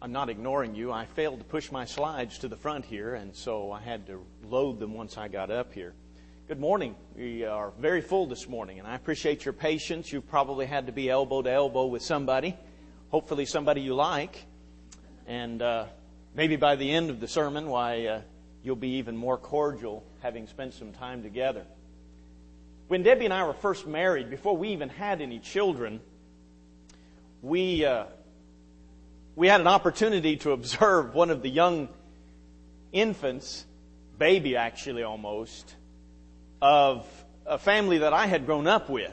I'm not ignoring you. I failed to push my slides to the front here, and so I had to load them once I got up here. Good morning. We are very full this morning, and I appreciate your patience. You've probably had to be elbow to elbow with somebody, hopefully somebody you like, and maybe by the end of the sermon, you'll be even more cordial having spent some time together. When Debbie and I were first married, before we even had any children, we had an opportunity to observe one of the young infants, baby actually almost, of a family that I had grown up with.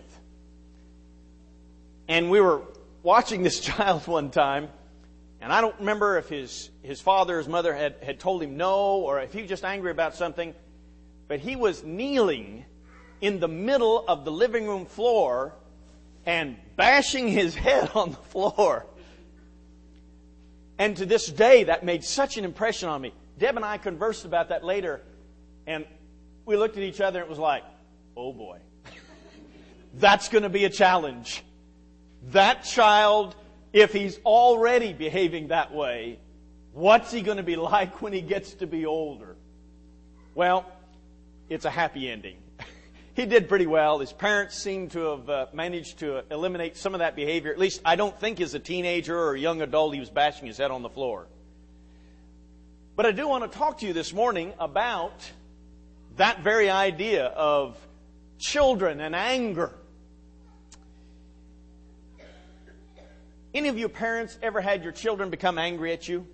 And we were watching this child one time, and I don't remember if his father or his mother had told him no, or if he was just angry about something, but he was kneeling in the middle of the living room floor and bashing his head on the floor. And to this day, that made such an impression on me. Deb and I conversed about that later, and we looked at each other and it was like, oh boy, that's going to be a challenge. That child, if he's already behaving that way, what's he going to be like when he gets to be older? Well, it's a happy ending. He did pretty well. His parents seem to have managed to eliminate some of that behavior. At least I don't think as a teenager or a young adult he was bashing his head on the floor. But I do want to talk to you this morning about that very idea of children and anger. Any of you parents ever had your children become angry at you?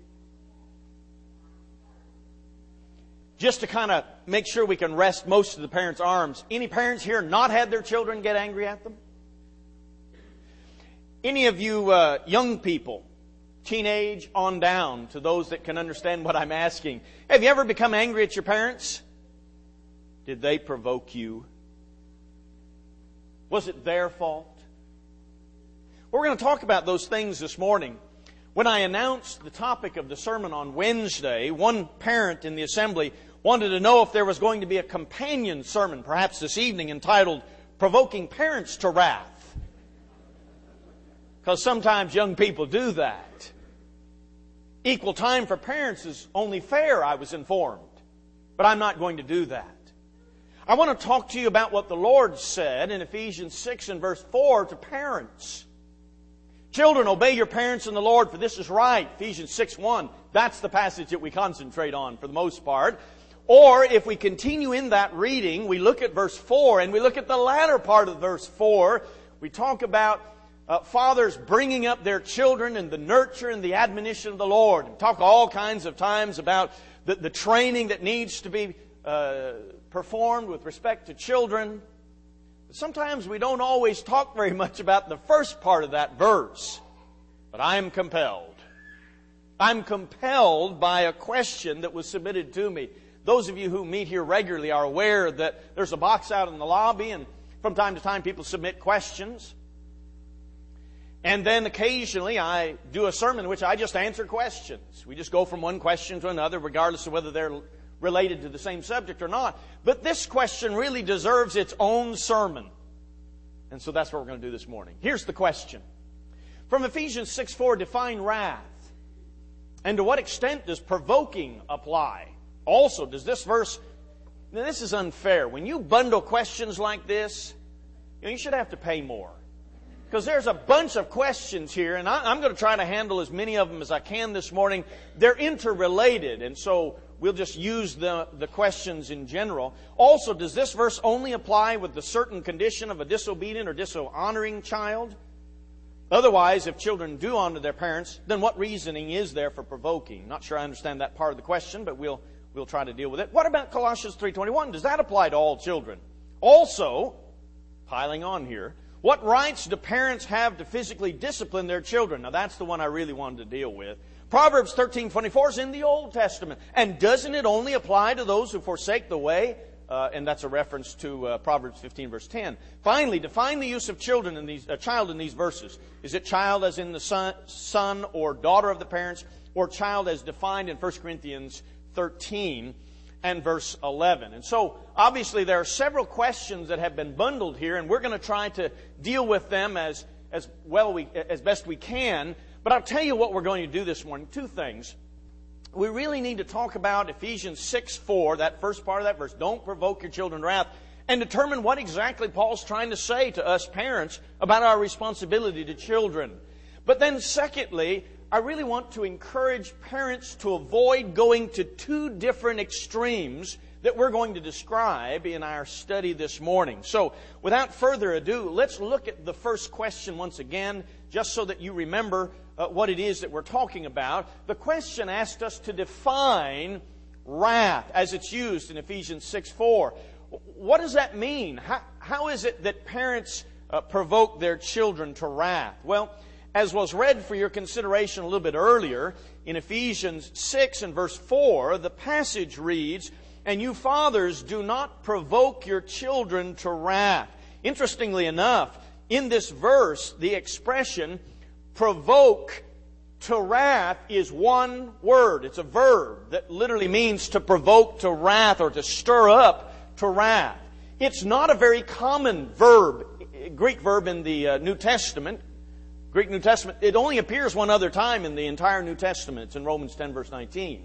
Just to kind of make sure we can rest most of the parents' arms. Any parents here not had their children get angry at them? Any of you young people, teenage on down, to those that can understand what I'm asking, have you ever become angry at your parents? Did they provoke you? Was it their fault? We're going to talk about those things this morning. When I announced the topic of the sermon on Wednesday, one parent in the assembly wanted to know if there was going to be a companion sermon, perhaps this evening, entitled Provoking Parents to Wrath. Because sometimes young people do that. Equal time for parents is only fair, I was informed. But I'm not going to do that. I want to talk to you about what the Lord said in Ephesians 6 and verse 4 to parents. Children, obey your parents in the Lord, for this is right. Ephesians 6:1. That's the passage that we concentrate on for the most part. Or if we continue in that reading, we look at verse 4 and we look at the latter part of verse 4. We talk about fathers bringing up their children in the nurture and the admonition of the Lord. We talk all kinds of times about the training that needs to be performed with respect to children. But sometimes we don't always talk very much about the first part of that verse. But I am compelled. I'm compelled by a question that was submitted to me. Those of you who meet here regularly are aware that there's a box out in the lobby, and from time to time people submit questions. And then occasionally I do a sermon in which I just answer questions. We just go from one question to another, regardless of whether they're related to the same subject or not. But this question really deserves its own sermon. And so that's what we're going to do this morning. Here's the question. From Ephesians 6:4, define wrath. And to what extent does provoking apply? Also, does this verse... Now, this is unfair. When you bundle questions like this, you should have to pay more. Because there's a bunch of questions here, and I'm going to try to handle as many of them as I can this morning. They're interrelated, and so we'll just use the questions in general. Also, does this verse only apply with the certain condition of a disobedient or dishonoring child? Otherwise, if children do honor their parents, then what reasoning is there for provoking? Not sure I understand that part of the question, but we'll try to deal with it. What about Colossians 3:21? Does that apply to all children? Also, piling on here, what rights do parents have to physically discipline their children? Now, that's the one I really wanted to deal with. Proverbs 13:24 is in the Old Testament. And doesn't it only apply to those who forsake the way? And that's a reference to Proverbs 15, verse 10. Finally, define the use of children in these child in these verses. Is it child as in the son or daughter of the parents, or child as defined in 1 Corinthians 13 and verse 11? And so, obviously, there are several questions that have been bundled here, and we're going to try to deal with them as best we can. But I'll tell you what we're going to do this morning. Two things. We really need to talk about Ephesians 6:4, that first part of that verse. Don't provoke your children to wrath. And determine what exactly Paul's trying to say to us parents about our responsibility to children. But then secondly, I really want to encourage parents to avoid going to two different extremes that we're going to describe in our study this morning. So, without further ado, let's look at the first question once again, just so that you remember what it is that we're talking about. The question asked us to define wrath as it's used in Ephesians 6:4. What does that mean? How is it that parents provoke their children to wrath? Well, as was read for your consideration a little bit earlier, in Ephesians 6 and verse 4, the passage reads, "And you fathers, do not provoke your children to wrath." Interestingly enough, in this verse, the expression provoke to wrath is one word. It's a verb that literally means to provoke to wrath or to stir up to wrath. It's not a very common verb, Greek verb in the New Testament. Greek New Testament, it only appears one other time in the entire New Testament. It's in Romans 10 verse 19.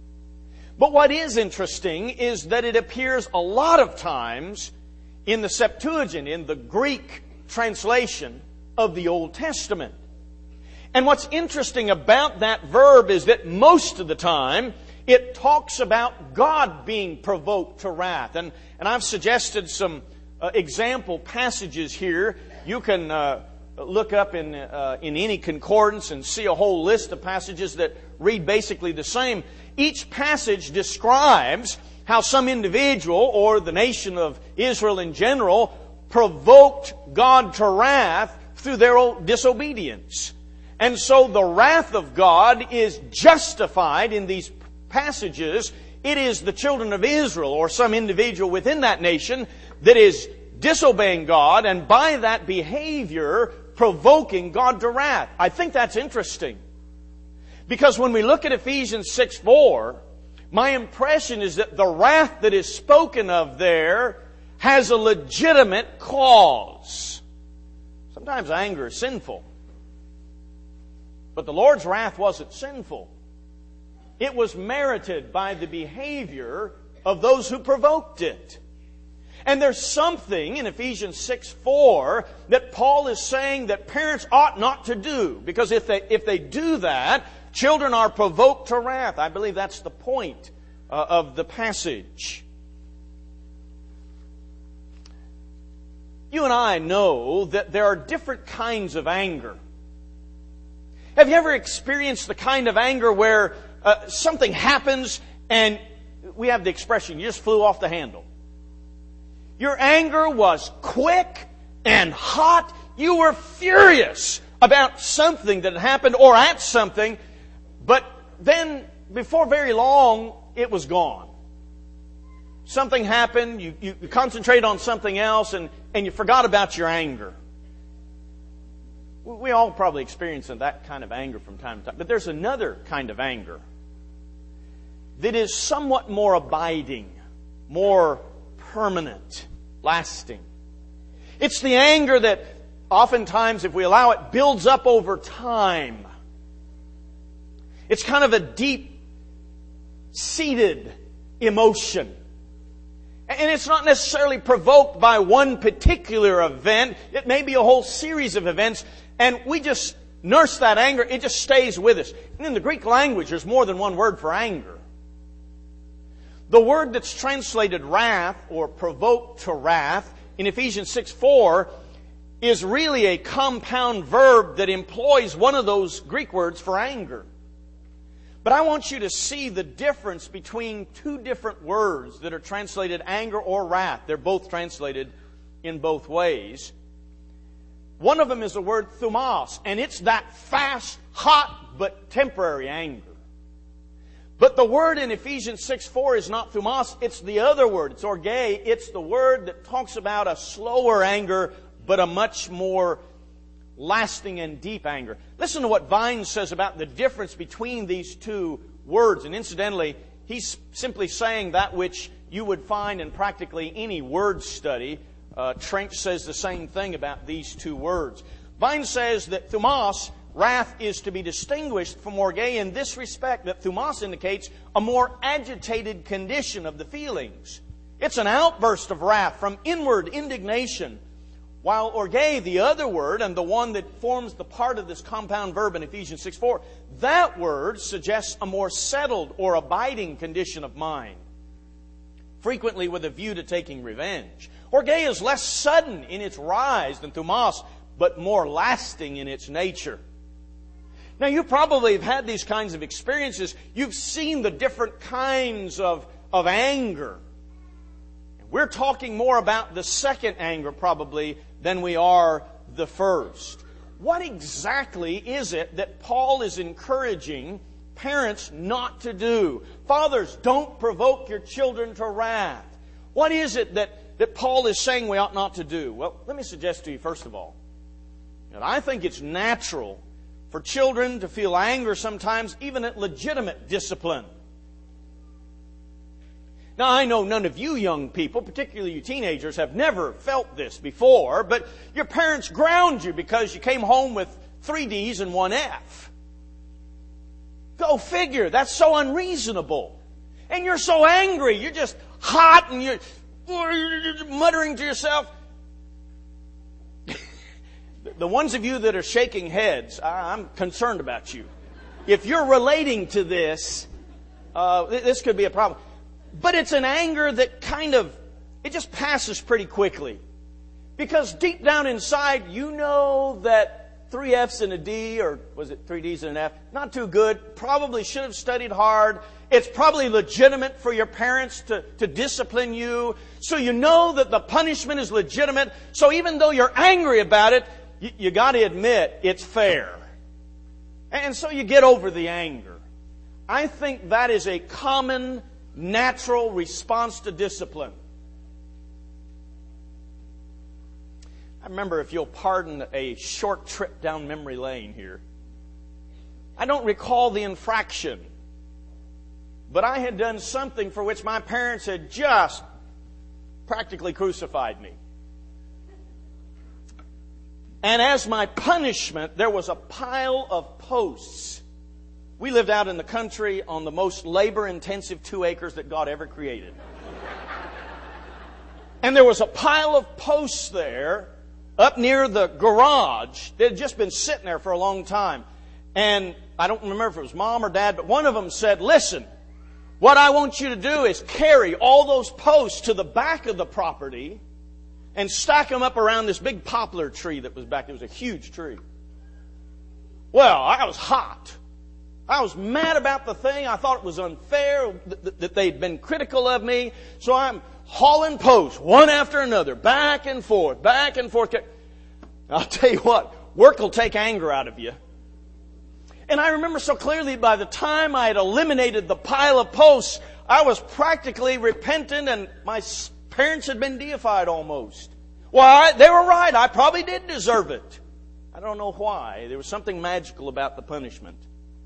But what is interesting is that it appears a lot of times in the Septuagint, in the Greek translation of the Old Testament. And what's interesting about that verb is that most of the time it talks about God being provoked to wrath. And I've suggested some example passages here. You can look up in any concordance and see a whole list of passages that read basically the same. Each passage describes how some individual or the nation of Israel in general provoked God to wrath through their disobedience. And so the wrath of God is justified in these passages. It is the children of Israel or some individual within that nation that is disobeying God and by that behavior provoking God to wrath. I think that's interesting. Because when we look at Ephesians 6:4, my impression is that the wrath that is spoken of there has a legitimate cause. Sometimes anger is sinful. But the Lord's wrath wasn't sinful. It was merited by the behavior of those who provoked it. And there's something in Ephesians 6:4 that Paul is saying that parents ought not to do. Because if they do that, children are provoked to wrath. I believe that's the point of the passage. You and I know that there are different kinds of anger. Have you ever experienced the kind of anger where something happens and we have the expression, you just flew off the handle? Your anger was quick and hot. You were furious about something that had happened or at something, but then before very long, it was gone. Something happened, you concentrated on something else, and you forgot about your anger. We all probably experience that kind of anger from time to time. But there's another kind of anger that is somewhat more abiding, more permanent, lasting. It's the anger that oftentimes, if we allow it, builds up over time. It's kind of a deep-seated emotion. And it's not necessarily provoked by one particular event. It may be a whole series of events. And we just nurse that anger. It just stays with us. And in the Greek language, there's more than one word for anger. The word that's translated wrath or provoked to wrath in Ephesians 6:4 is really a compound verb that employs one of those Greek words for anger. But I want you to see the difference between two different words that are translated anger or wrath. They're both translated in both ways. One of them is the word thumos, and it's that fast, hot, but temporary anger. But the word in Ephesians 6:4 is not thumos, it's the other word. It's orge. It's the word that talks about a slower anger, but a much more lasting and deep anger. Listen to what Vines says about the difference between these two words. And incidentally, he's simply saying that which you would find in practically any word study. Trench says the same thing about these two words. Vines says that thumos wrath is to be distinguished from orge in this respect, that thumos indicates a more agitated condition of the feelings. It's an outburst of wrath from inward indignation, while orge, the other word, and the one that forms the part of this compound verb in Ephesians 6:4, that word suggests a more settled or abiding condition of mind, frequently with a view to taking revenge. Orge is less sudden in its rise than thumos, but more lasting in its nature. Now, you probably have had these kinds of experiences. You've seen the different kinds of anger. We're talking more about the second anger, probably, than we are the first. What exactly is it that Paul is encouraging parents not to do? Fathers, don't provoke your children to wrath. What is it that Paul is saying we ought not to do? Well, let me suggest to you, first of all, that I think it's natural for children to feel anger sometimes, even at legitimate discipline. Now, I know none of you young people, particularly you teenagers, have never felt this before, but your parents ground you because you came home with 3 D's and 1 F. Go figure. That's so unreasonable. And you're so angry. You're just hot and you're muttering to yourself. The ones of you that are shaking heads, I'm concerned about you. If you're relating to this, this could be a problem. But it's an anger that it just passes pretty quickly. Because deep down inside, you know that 3 F's and a D, or was it 3 D's and an F, not too good, probably should have studied hard. It's probably legitimate for your parents to discipline you. So you know that the punishment is legitimate. So even though you're angry about it, you got to admit it's fair. And so you get over the anger. I think that is a common, natural response to discipline. I remember, if you'll pardon a short trip down memory lane here, I don't recall the infraction, but I had done something for which my parents had just practically crucified me. And as my punishment, there was a pile of posts. We lived out in the country on the most labor-intensive 2 acres that God ever created. And there was a pile of posts there up near the garage that had just been sitting there for a long time. And I don't remember if it was Mom or Dad, but one of them said, "Listen, what I want you to do is carry all those posts to the back of the property and stack them up around this big poplar tree that was back there." It was a huge tree. Well, I was hot. I was mad about the thing. I thought it was unfair that they'd been critical of me. So I'm hauling posts, one after another, back and forth, back and forth. I'll tell you what, work will take anger out of you. And I remember so clearly, by the time I had eliminated the pile of posts, I was practically repentant, and my parents had been deified almost. Well, they were right. I probably did deserve it. I don't know why. There was something magical about the punishment.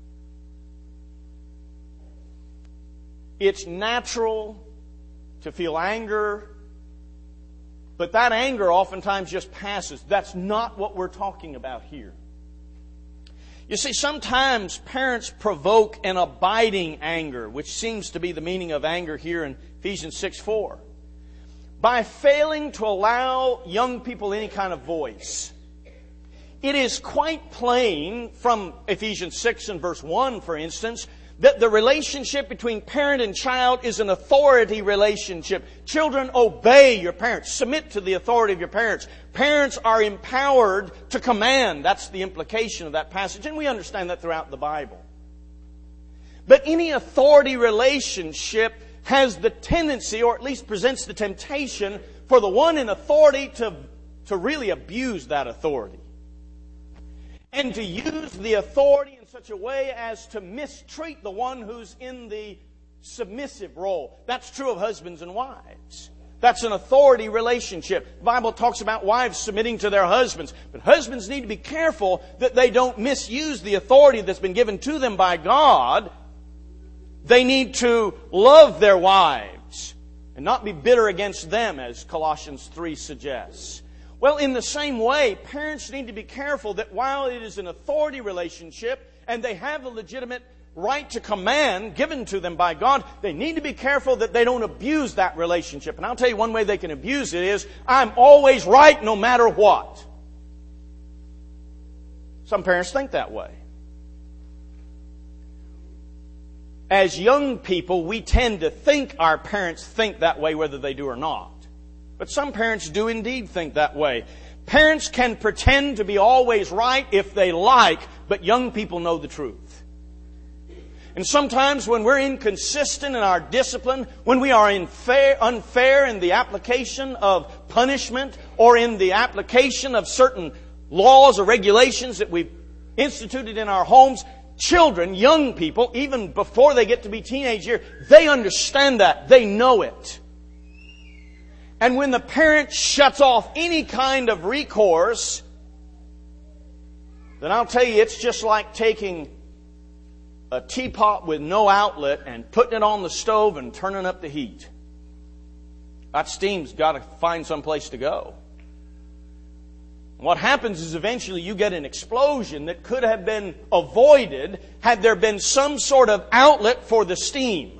It's natural to feel anger, but that anger oftentimes just passes. That's not what we're talking about here. You see, sometimes parents provoke an abiding anger, which seems to be the meaning of anger here in Ephesians 6:4, by failing to allow young people any kind of voice. It is quite plain from Ephesians 6 and verse 1, for instance, that the relationship between parent and child is an authority relationship. Children, obey your parents. Submit to the authority of your parents. Parents are empowered to command. That's the implication of that passage, and we understand that throughout the Bible. But any authority relationship has the tendency, or at least presents the temptation, for the one in authority to really abuse that authority. And to use the authority in such a way as to mistreat the one who's in the submissive role. That's true of husbands and wives. That's an authority relationship. The Bible talks about wives submitting to their husbands. But husbands need to be careful that they don't misuse the authority that's been given to them by God. They need to love their wives and not be bitter against them, as Colossians 3 suggests. Well, in the same way, parents need to be careful that while it is an authority relationship and they have a legitimate right to command given to them by God, they need to be careful that they don't abuse that relationship. And I'll tell you one way they can abuse it is, I'm always right no matter what. Some parents think that way. As young people, we tend to think our parents think that way whether they do or not. But some parents do indeed think that way. Parents can pretend to be always right if they like, but young people know the truth. And sometimes when we're inconsistent in our discipline, when we are unfair in the application of punishment or in the application of certain laws or regulations that we've instituted in our homes, children, young people, even before they get to be teenage years, they understand that. They know it. And when the parent shuts off any kind of recourse, then I'll tell you, it's just like taking a teapot with no outlet and putting it on the stove and turning up the heat. That steam's got to find some place to go. What happens is eventually you get an explosion that could have been avoided had there been some sort of outlet for the steam.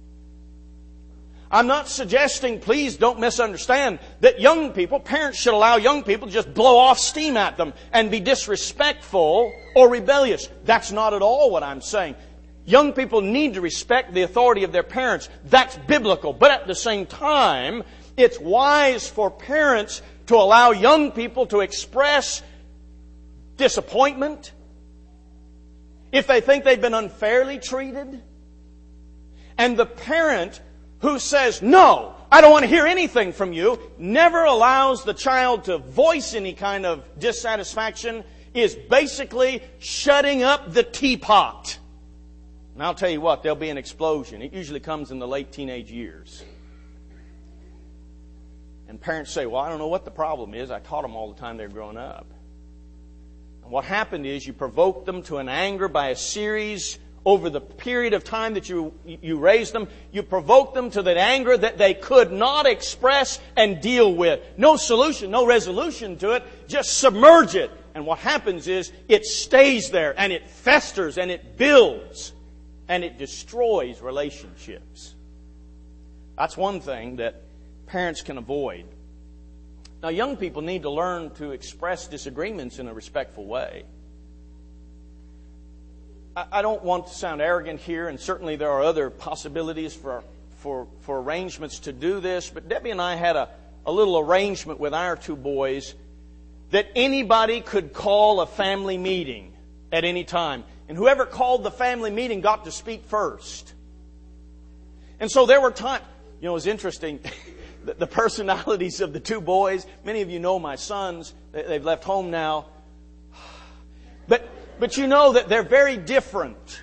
I'm not suggesting, please don't misunderstand, that young people, parents should allow young people to just blow off steam at them and be disrespectful or rebellious. That's not at all what I'm saying. Young people need to respect the authority of their parents. That's biblical. But at the same time, it's wise for parents to allow young people to express disappointment if they think they've been unfairly treated. And the parent who says, no, I don't want to hear anything from you, never allows the child to voice any kind of dissatisfaction, is basically shutting up the teapot. And I'll tell you what, there'll be an explosion. It usually comes in the late teenage years. And parents say, well, I don't know what the problem is. I taught them all the time they were growing up. And what happened is you provoked them to an anger by a series over the period of time that you raised them. You provoked them to that anger that they could not express and deal with. No solution, no resolution to it. Just submerge it. And what happens is it stays there and it festers and it builds and it destroys relationships. That's one thing that parents can avoid. Now, young people need to learn to express disagreements in a respectful way. I don't want to sound arrogant here, and certainly there are other possibilities for arrangements to do this, but Debbie and I had a little arrangement with our two boys that anybody could call a family meeting at any time. And whoever called the family meeting got to speak first. And so there were times, it was interesting, the personalities of the two boys. Many of you know my sons. They've left home now. But you know that they're very different.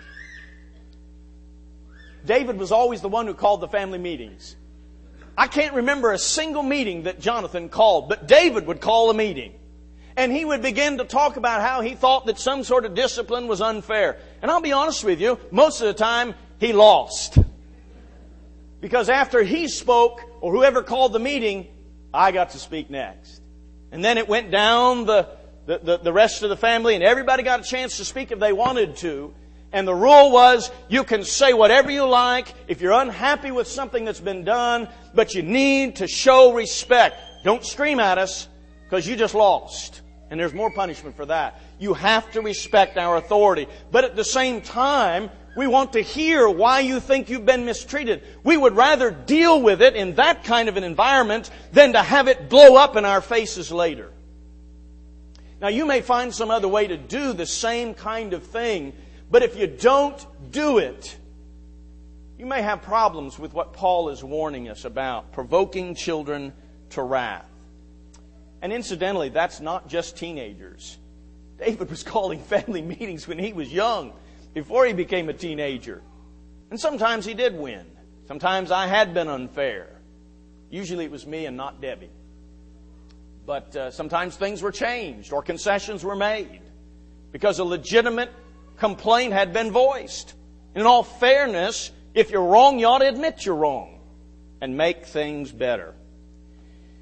David was always the one who called the family meetings. I can't remember a single meeting that Jonathan called, but David would call a meeting. And he would begin to talk about how he thought that some sort of discipline was unfair. And I'll be honest with you, most of the time he lost. Because after he spoke, or whoever called the meeting, I got to speak next. And then it went down the rest of the family, and everybody got a chance to speak if they wanted to. And the rule was, you can say whatever you like if you're unhappy with something that's been done, but you need to show respect. Don't scream at us, because you just lost. And there's more punishment for that. You have to respect our authority. But at the same time, we want to hear why you think you've been mistreated. We would rather deal with it in that kind of an environment than to have it blow up in our faces later. Now, you may find some other way to do the same kind of thing, but if you don't do it, you may have problems with what Paul is warning us about, provoking children to wrath. And incidentally, that's not just teenagers. David was calling family meetings when he was young, before he became a teenager. And sometimes he did win. Sometimes I had been unfair. Usually it was me and not Debbie. But sometimes things were changed or concessions were made because a legitimate complaint had been voiced. In all fairness, if you're wrong, you ought to admit you're wrong and make things better.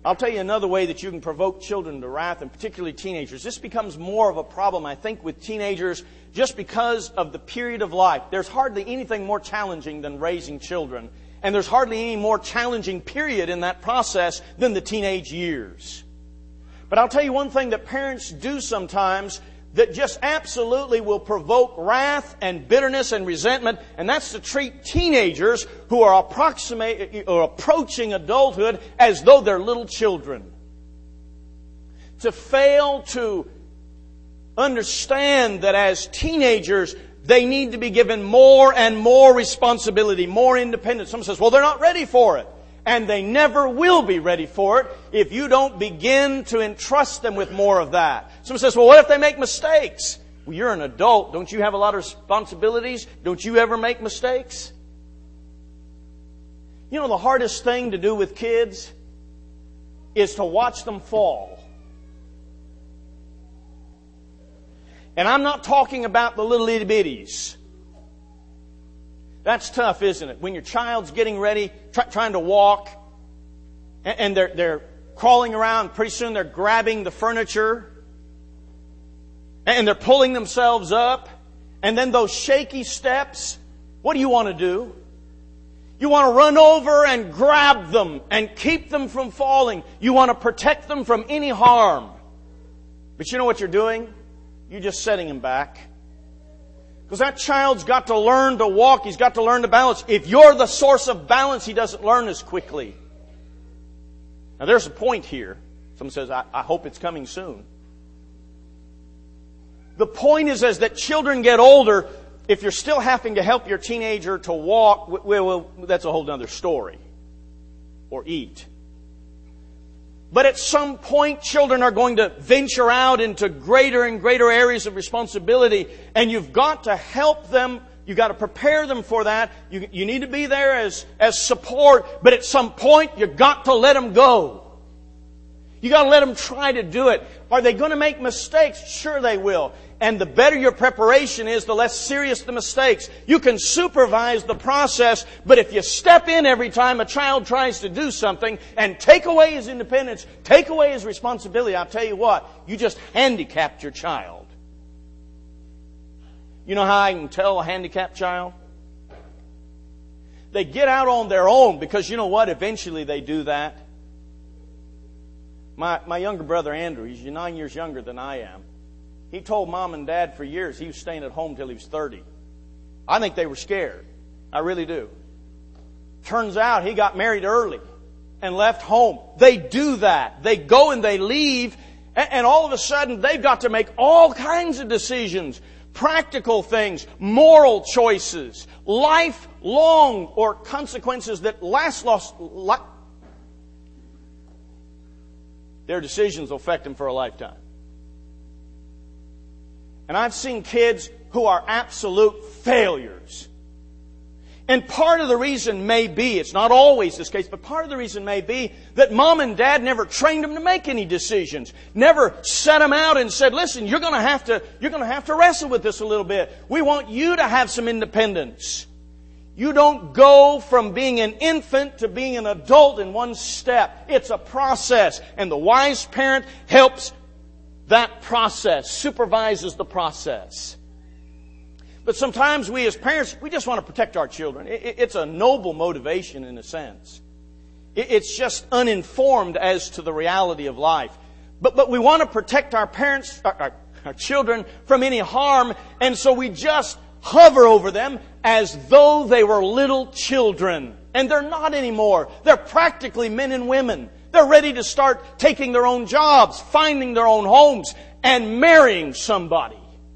I'll tell you another way that you can provoke children to wrath, and particularly teenagers. This becomes more of a problem, I think, with teenagers just because of the period of life. There's hardly anything more challenging than raising children. And there's hardly any more challenging period in that process than the teenage years. But I'll tell you one thing that parents do sometimes that just absolutely will provoke wrath and bitterness and resentment, and that's to treat teenagers who are approaching adulthood as though they're little children. To fail to understand that as teenagers, they need to be given more and more responsibility, more independence. Someone says, well, they're not ready for it. And they never will be ready for it if you don't begin to entrust them with more of that. Someone says, well, what if they make mistakes? Well, you're an adult. Don't you have a lot of responsibilities? Don't you ever make mistakes? You know, the hardest thing to do with kids is to watch them fall. And I'm not talking about the little itty bitties. That's tough, isn't it? When your child's getting ready, trying to walk, and they're crawling around, pretty soon they're grabbing the furniture, and they're pulling themselves up, and then those shaky steps, what do you want to do? You want to run over and grab them and keep them from falling. You want to protect them from any harm. But you know what you're doing? You're just setting them back. Because that child's got to learn to walk. He's got to learn to balance. If you're the source of balance, he doesn't learn as quickly. Now there's a point here. Someone says, I hope it's coming soon. The point is, as that children get older, if you're still having to help your teenager to walk, well, that's a whole other story. Or eat. But at some point, children are going to venture out into greater and greater areas of responsibility, and you've got to help them. You've got to prepare them for that. You need to be there as support, but at some point, you've got to let them go. You've got to let them try to do it. Are they going to make mistakes? Sure they will. And the better your preparation is, the less serious the mistakes. You can supervise the process, but if you step in every time a child tries to do something and take away his independence, take away his responsibility, I'll tell you what, you just handicapped your child. You know how I can tell a handicapped child? They get out on their own, because you know what? Eventually they do that. My younger brother Andrew, he's 9 years younger than I am. He told Mom and Dad for years he was staying at home till he was 30. I think they were scared. I really do. Turns out he got married early and left home. They do that. They go and they leave, and all of a sudden they've got to make all kinds of decisions. Practical things, moral choices, lifelong or consequences that last. Their decisions will affect them for a lifetime. And I've seen kids who are absolute failures. And part of the reason may be, it's not always this case, but part of the reason may be that Mom and Dad never trained them to make any decisions. Never set them out and said, listen, you're going to have to wrestle with this a little bit. We want you to have some independence. You don't go from being an infant to being an adult in one step. It's a process. And the wise parent helps that process, supervises the process. But sometimes we as parents, we just want to protect our children. It's a noble motivation in a sense. It's just uninformed as to the reality of life. But we want to protect our parents, our children from any harm, and so we just hover over them as though they were little children. And they're not anymore. They're practically men and women. They're ready to start taking their own jobs, finding their own homes, and marrying somebody.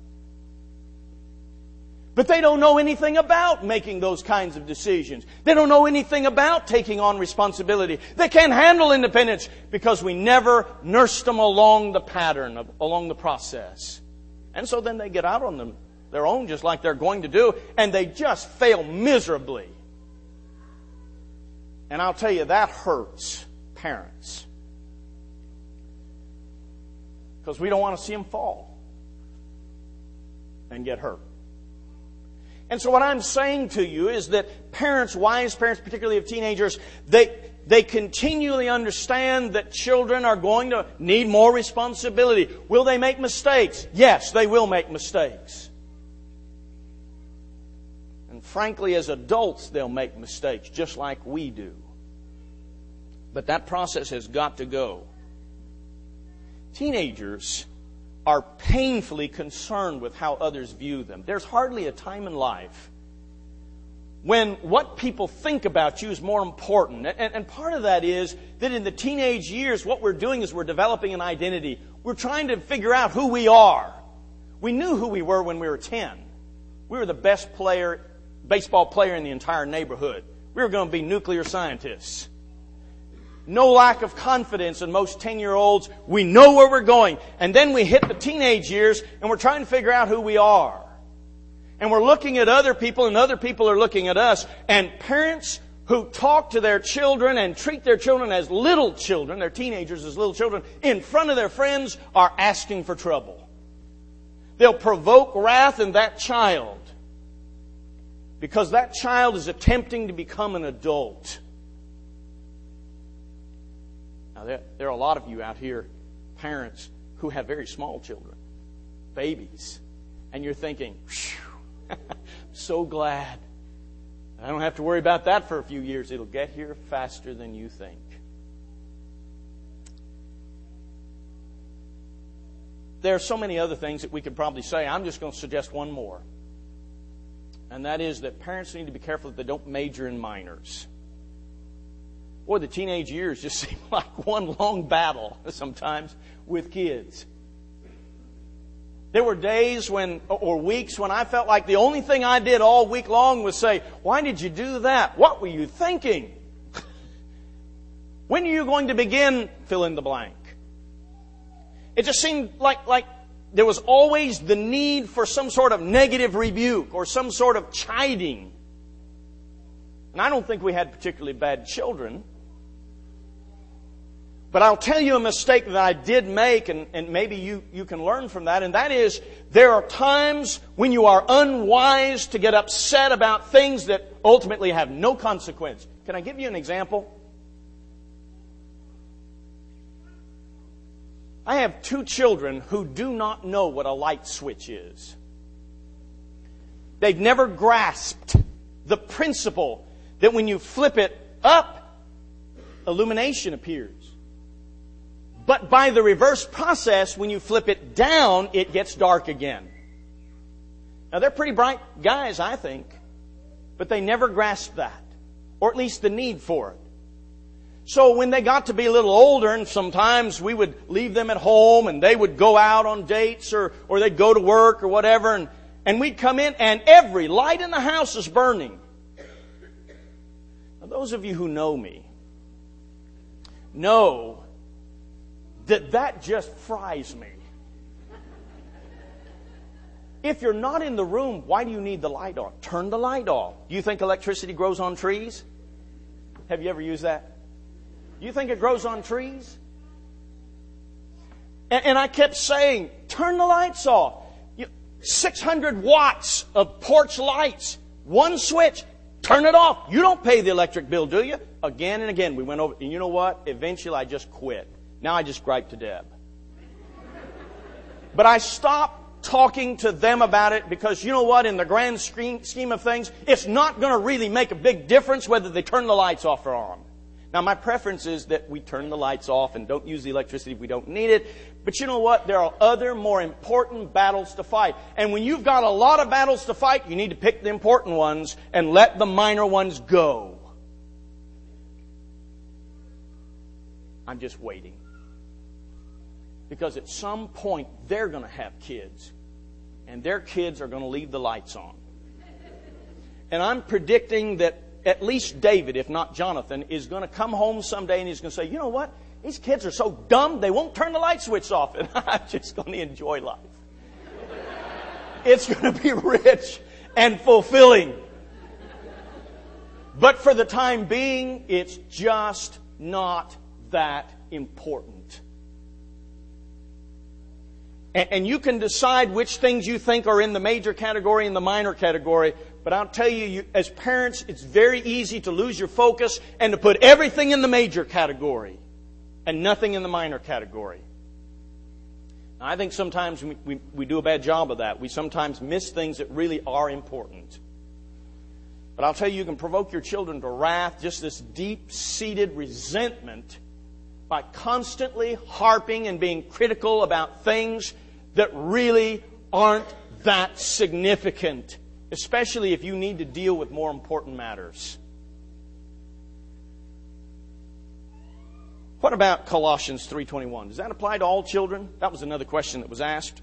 But they don't know anything about making those kinds of decisions. They don't know anything about taking on responsibility. They can't handle independence because we never nursed them along the pattern, along the process. And so then they get out on their own just like they're going to do, and they just fail miserably. And I'll tell you, that hurts parents. Because we don't want to see them fall and get hurt. And so what I'm saying to you is that parents, wise parents, particularly of teenagers, they continually understand that children are going to need more responsibility. Will they make mistakes? Yes, they will make mistakes. And frankly, as adults, they'll make mistakes just like we do. But that process has got to go. Teenagers are painfully concerned with how others view them. There's hardly a time in life when what people think about you is more important. And part of that is that in the teenage years, what we're doing is we're developing an identity. We're trying to figure out who we are. We knew who we were when we were 10. We were the best baseball player in the entire neighborhood. We were going to be nuclear scientists. No lack of confidence in most 10-year-olds. We know where we're going. And then we hit the teenage years and we're trying to figure out who we are. And we're looking at other people and other people are looking at us. And parents who talk to their children and treat their children as little children, their teenagers as little children, in front of their friends are asking for trouble. They'll provoke wrath in that child because that child is attempting to become an adult. Now, there are a lot of you out here, parents, who have very small children, babies. And you're thinking, I'm so glad. I don't have to worry about that for a few years. It'll get here faster than you think. There are so many other things that we could probably say. I'm just going to suggest one more. And that is that parents need to be careful that they don't major in minors. Boy, the teenage years just seem like one long battle sometimes with kids. There were days or weeks when I felt like the only thing I did all week long was say, why did you do that? What were you thinking? When are you going to begin fill in the blank? It just seemed like there was always the need for some sort of negative rebuke or some sort of chiding. And I don't think we had particularly bad children. But I'll tell you a mistake that I did make, and maybe you can learn from that, and that is there are times when you are unwise to get upset about things that ultimately have no consequence. Can I give you an example? I have 2 children who do not know what a light switch is. They've never grasped the principle that when you flip it up, illumination appears. But by the reverse process, when you flip it down, it gets dark again. Now, they're pretty bright guys, I think. But they never grasped that. Or at least the need for it. So when they got to be a little older, and sometimes we would leave them at home, and they would go out on dates, or they'd go to work, or whatever, and we'd come in, and every light in the house is burning. Now, those of you who know me know that just fries me. If you're not in the room, why do you need the light on? Turn the light off. Do you think electricity grows on trees? Have you ever used that? Do you think it grows on trees? And I kept saying, turn the lights off. 600 watts of porch lights. One switch. Turn it off. You don't pay the electric bill, do you? Again and again we went over. And you know what? Eventually I just quit. Now I just gripe to Deb. But I stopped talking to them about it because you know what? In the grand scheme of things, it's not going to really make a big difference whether they turn the lights off or on. Now my preference is that we turn the lights off and don't use the electricity if we don't need it. But you know what? There are other more important battles to fight. And when you've got a lot of battles to fight, you need to pick the important ones and let the minor ones go. I'm just waiting. Because at some point, they're going to have kids. And their kids are going to leave the lights on. And I'm predicting that at least David, if not Jonathan, is going to come home someday and he's going to say, you know what? These kids are so dumb, they won't turn the light switch off. And I'm just going to enjoy life. It's going to be rich and fulfilling. But for the time being, it's just not that important. And you can decide which things you think are in the major category and the minor category. But I'll tell you, as parents, it's very easy to lose your focus and to put everything in the major category and nothing in the minor category. Now, I think sometimes we do a bad job of that. We sometimes miss things that really are important. But I'll tell you, you can provoke your children to wrath, just this deep-seated resentment, by constantly harping and being critical about things that really aren't that significant, especially if you need to deal with more important matters. What about Colossians 3:21? Does that apply to all children? That was another question that was asked.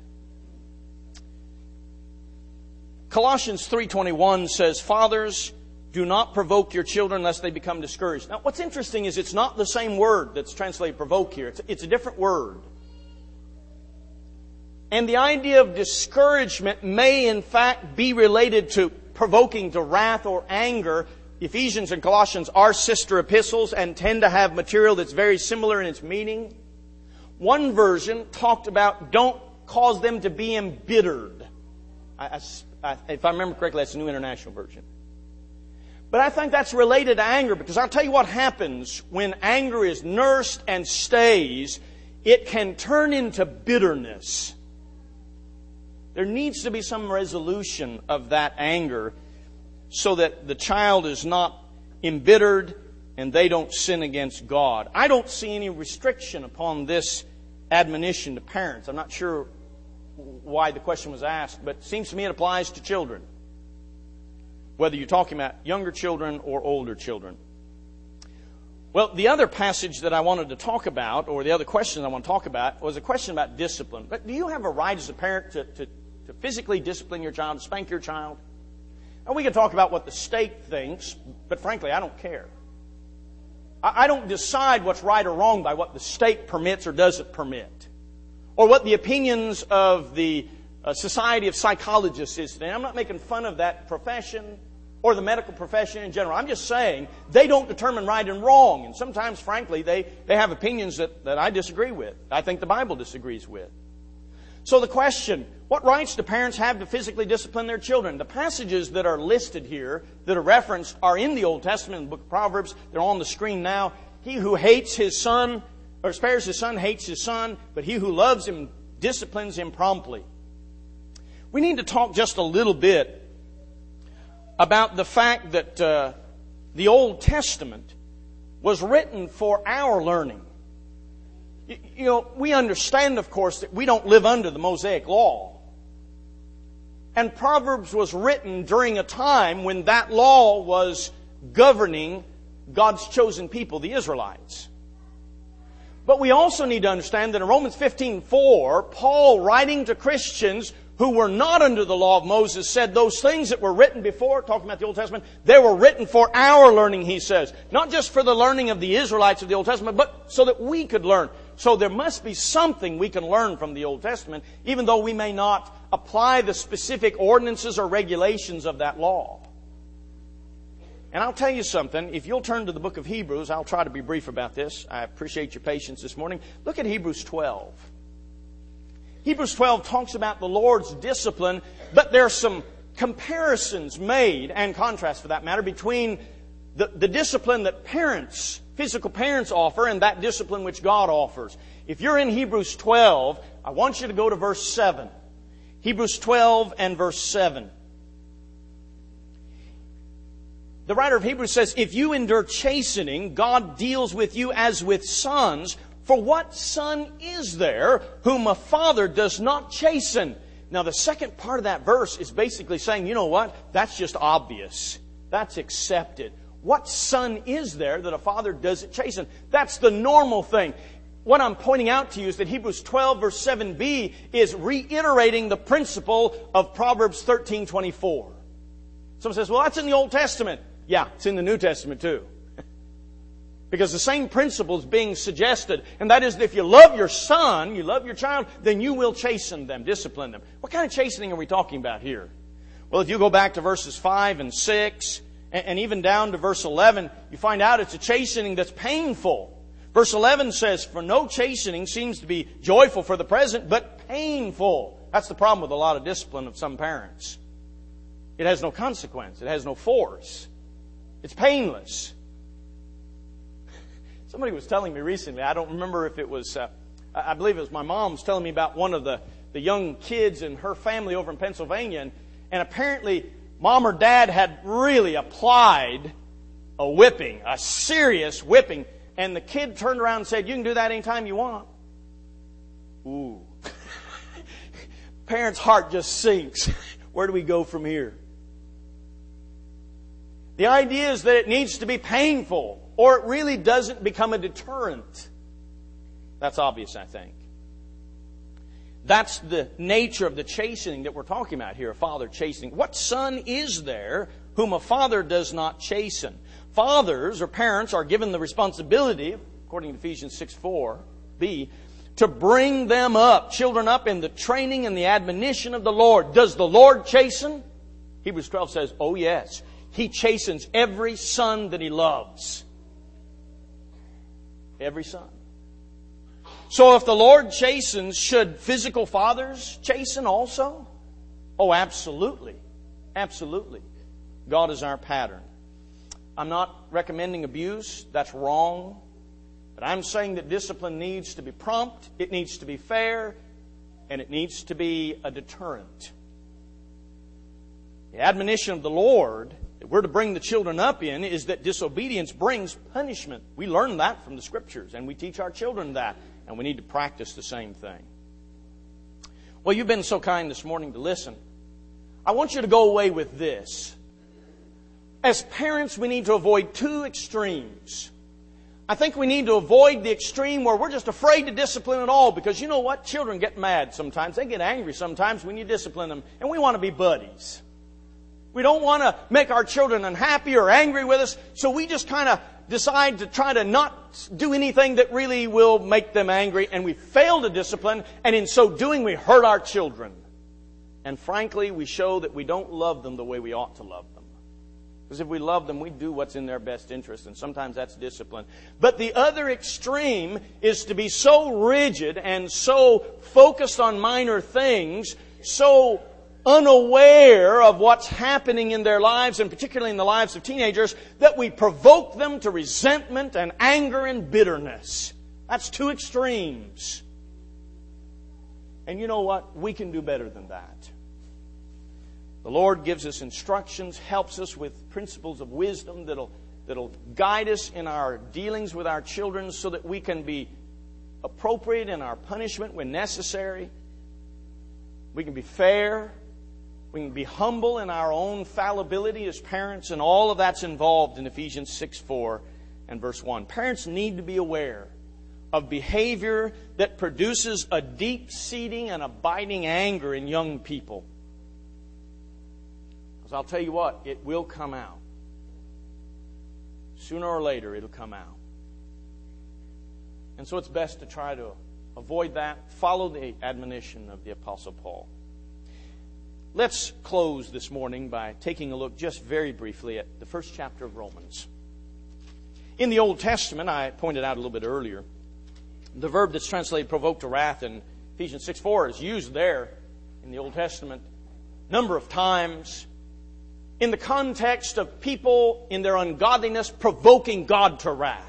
Colossians 3:21 says, "Fathers, do not provoke your children lest they become discouraged." Now, what's interesting is it's not the same word that's translated provoke here. It's a different word. And the idea of discouragement may, in fact, be related to provoking to wrath or anger. Ephesians and Colossians are sister epistles and tend to have material that's very similar in its meaning. One version talked about don't cause them to be embittered. If I remember correctly, that's the New International Version. But I think that's related to anger, because I'll tell you what happens when anger is nursed and stays. It can turn into bitterness. There needs to be some resolution of that anger so that the child is not embittered and they don't sin against God. I don't see any restriction upon this admonition to parents. I'm not sure why the question was asked, but it seems to me it applies to children, whether you're talking about younger children or older children. Well, the other passage that I wanted to talk about, or the other question I want to talk about, was a question about discipline. But do you have a right as a parent to physically discipline your child, to spank your child? Now, we can talk about what the state thinks, but frankly, I don't care. I don't decide what's right or wrong by what the state permits or doesn't permit, or what the opinions of the Society of Psychologists is today. I'm not making fun of that profession or the medical profession in general. I'm just saying they don't determine right and wrong. And sometimes, frankly, they have opinions that I disagree with. I think the Bible disagrees with. So the question, what rights do parents have to physically discipline their children? The passages that are listed here, that are referenced, are in the Old Testament, in the book of Proverbs. They're on the screen now. He who hates his son, or spares his son, hates his son, but he who loves him disciplines him promptly. We need to talk just a little bit about the fact that the Old Testament was written for our learning. You know, we understand, of course, that we don't live under the Mosaic Law. And Proverbs was written during a time when that law was governing God's chosen people, the Israelites. But we also need to understand that in Romans 15:4, Paul, writing to Christians who were not under the law of Moses, said those things that were written before, talking about the Old Testament, they were written for our learning, he says. Not just for the learning of the Israelites of the Old Testament, but so that we could learn. So there must be something we can learn from the Old Testament, even though we may not apply the specific ordinances or regulations of that law. And I'll tell you something, if you'll turn to the book of Hebrews, I'll try to be brief about this. I appreciate your patience this morning. Look at Hebrews 12. Hebrews 12 talks about the Lord's discipline, but there are some comparisons made, and contrasts for that matter, between the discipline that parents, physical parents offer, and that discipline which God offers. If you're in Hebrews 12, I want you to go to verse 7. Hebrews 12 and verse 7. The writer of Hebrews says, "If you endure chastening, God deals with you as with sons. For what son is there whom a father does not chasten?" Now, the second part of that verse is basically saying, you know what? That's just obvious. That's accepted. What son is there that a father doesn't chasten? That's the normal thing. What I'm pointing out to you is that Hebrews 12 verse 7b is reiterating the principle of Proverbs 13:24. Someone says, well, that's in the Old Testament. Yeah, it's in the New Testament too. Because the same principle is being suggested, and that is that if you love your son, you love your child, then you will chasten them, discipline them. What kind of chastening are we talking about here? Well, if you go back to verses 5 and 6, and even down to verse 11, you find out it's a chastening that's painful. Verse 11 says, "For no chastening seems to be joyful for the present, but painful." That's the problem with a lot of discipline of some parents. It has no consequence. It has no force. It's painless. Somebody was telling me recently, I don't remember if it was, I believe it was my mom was telling me about one of the young kids in her family over in Pennsylvania. And apparently, mom or dad had really applied a whipping, a serious whipping. And the kid turned around and said, "You can do that anytime you want." Ooh. Parents' heart just sinks. Where do we go from here? The idea is that it needs to be painful, or it really doesn't become a deterrent. That's obvious, I think. That's the nature of the chastening that we're talking about here, a father chastening. What son is there whom a father does not chasten? Fathers or parents are given the responsibility, according to Ephesians 6:4b, to bring them up, children up in the training and the admonition of the Lord. Does the Lord chasten? Hebrews 12 says, oh yes. He chastens every son that He loves. Every son. So if the Lord chastens, should physical fathers chasten also? Oh, absolutely. Absolutely. God is our pattern. I'm not recommending abuse. That's wrong. But I'm saying that discipline needs to be prompt, it needs to be fair, and it needs to be a deterrent. The admonition of the Lord that we're to bring the children up in is that disobedience brings punishment. We learn that from the Scriptures, and we teach our children that, and we need to practice the same thing. Well, you've been so kind this morning to listen. I want you to go away with this. As parents, we need to avoid two extremes. I think we need to avoid the extreme where we're just afraid to discipline at all, because you know what? Children get mad sometimes. They get angry sometimes when you discipline them, and we want to be buddies. We don't want to make our children unhappy or angry with us, so we just kind of decide to try to not do anything that really will make them angry, and we fail to discipline, and in so doing we hurt our children. And frankly, we show that we don't love them the way we ought to love them. Because if we love them, we do what's in their best interest, and sometimes that's discipline. But the other extreme is to be so rigid and so focused on minor things, so unaware of what's happening in their lives, and particularly in the lives of teenagers, that we provoke them to resentment and anger and bitterness. That's two extremes. And you know what? We can do better than that. The Lord gives us instructions, helps us with principles of wisdom that'll guide us in our dealings with our children so that we can be appropriate in our punishment when necessary. We can be fair. We can be humble in our own fallibility as parents, and all of that's involved in Ephesians 6:4 and verse 1. Parents need to be aware of behavior that produces a deep-seating and abiding anger in young people. Because I'll tell you what, it will come out. Sooner or later, it'll come out. And so it's best to try to avoid that. Follow the admonition of the Apostle Paul. Let's close this morning by taking a look just very briefly at the first chapter of Romans. In the Old Testament, I pointed out a little bit earlier, the verb that's translated provoke to wrath in Ephesians 6:4 is used there in the Old Testament a number of times in the context of people in their ungodliness provoking God to wrath.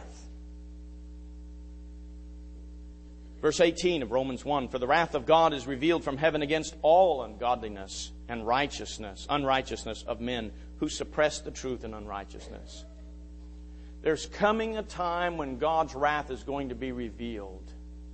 Verse 18 of Romans 1, "For the wrath of God is revealed from heaven against all ungodliness and unrighteousness of men who suppress the truth in unrighteousness." There's coming a time when God's wrath is going to be revealed.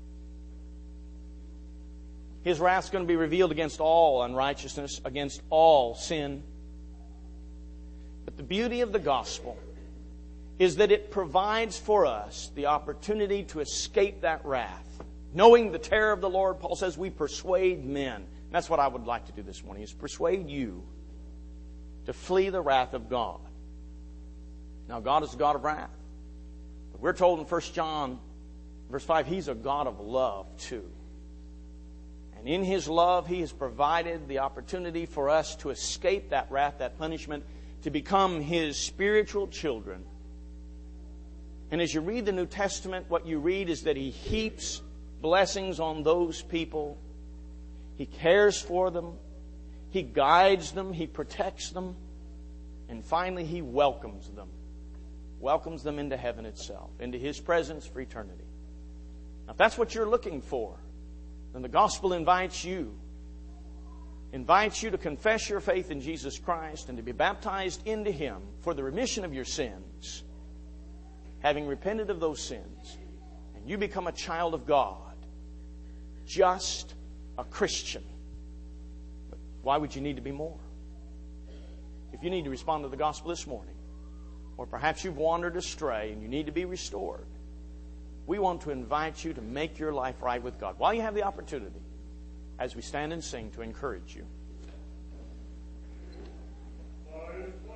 His wrath is going to be revealed against all unrighteousness, against all sin. But the beauty of the gospel is that it provides for us the opportunity to escape that wrath. Knowing the terror of the Lord, Paul says, we persuade men. That's what I would like to do this morning, is persuade you to flee the wrath of God. Now, God is a God of wrath. But we're told in 1 John, verse 5, He's a God of love, too. And in His love, He has provided the opportunity for us to escape that wrath, that punishment, to become His spiritual children. And as you read the New Testament, what you read is that He heaps blessings on those people. He cares for them. He guides them. He protects them. And finally, He welcomes them. Welcomes them into heaven itself, into His presence for eternity. Now, if that's what you're looking for, then the gospel invites you to confess your faith in Jesus Christ and to be baptized into Him for the remission of your sins. Having repented of those sins, and you become a child of God, just a Christian. But why would you need to be more? If you need to respond to the gospel this morning, or perhaps you've wandered astray and you need to be restored, we want to invite you to make your life right with God while you have the opportunity, as we stand and sing, to encourage you.